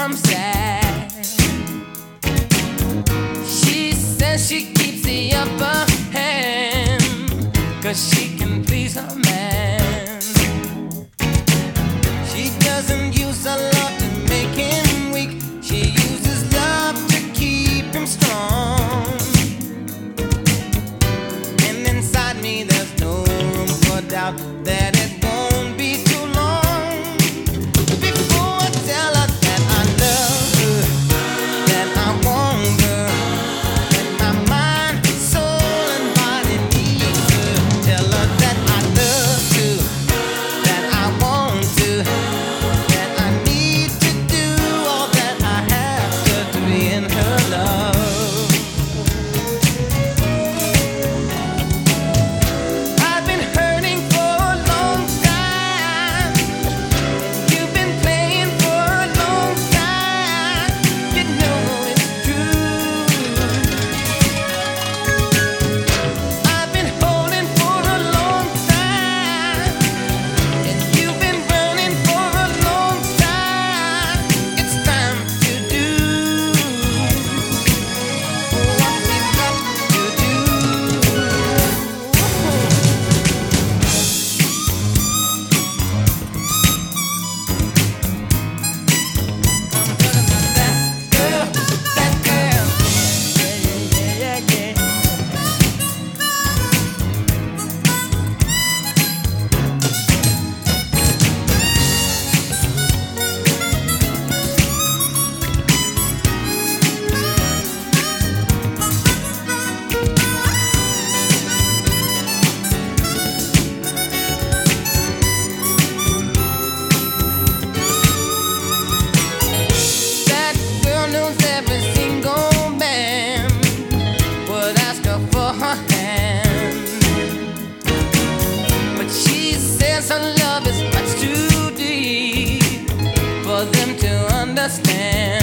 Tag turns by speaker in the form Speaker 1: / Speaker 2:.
Speaker 1: I'm sad. She says she keeps the upper hand, 'cause she can please her man. She doesn't use a lot to make him weak. She uses love to keep him strong. And inside me there's no room for doubt that it won't be too long before I tell her that I love her, that I want her, that my mind, soul and body need her. Tell her that I love her, that I want to, that I need to do all that I have to be in her love. I've been hurting for a long time. You've been playing for a long time. You know it's true. I've been holding for a long time, and you've been running for a long time. It's time to do what we've got to do. That girl, yeah. That girl knows every single man would ask her for her hand, but she says her love is much too deep for them to understand.